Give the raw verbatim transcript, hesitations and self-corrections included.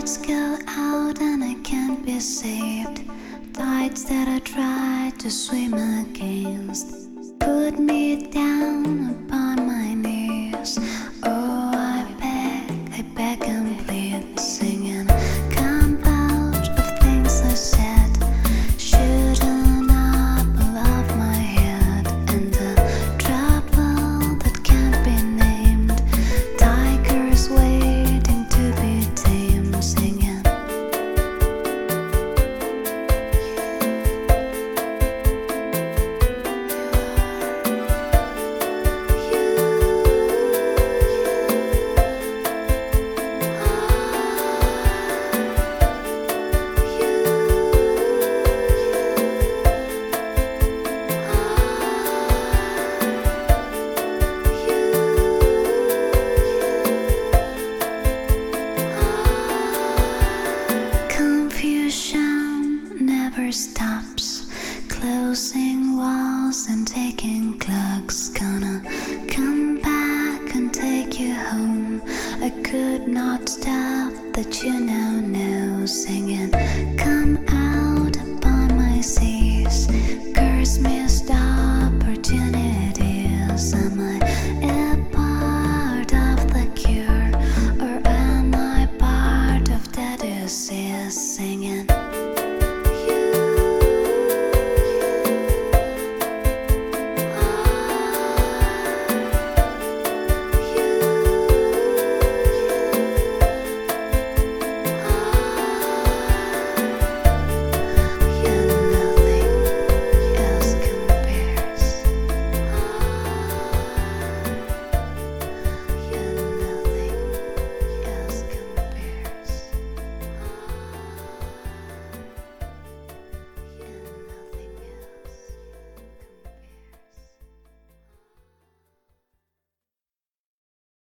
Lights go out and I can't be saved. Tides that I try to swim against put me down upon my knees. Oh, I beg, I beg and plead, singing, come out of things I said, shooting up above my head, and the trouble that can't be named. Tigers waiting to be tamed, singing. Confusion never stops, closing walls and taking clocks. Gonna come back and take you home. I could not stop that you now know, singing, come out upon my seas, curse missed opportunities. Am I